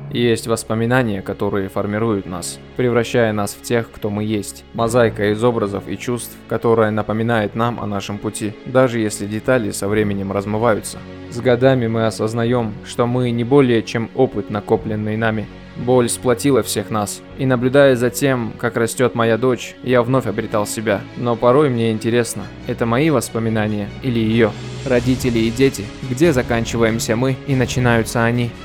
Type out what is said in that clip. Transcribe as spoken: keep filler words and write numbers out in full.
Есть воспоминания, которые формируют нас, превращая нас в тех, кто мы есть. Мозаика из образов и чувств, которая напоминает нам о нашем пути, даже если детали со временем размываются. С годами мы осознаем, что мы не более чем опыт, накопленный нами. Боль сплотила всех нас, и наблюдая за тем, как растет моя дочь, я вновь обретал себя. Но порой мне интересно, это мои воспоминания или ее? Родители и дети, где заканчиваемся мы и начинаются они?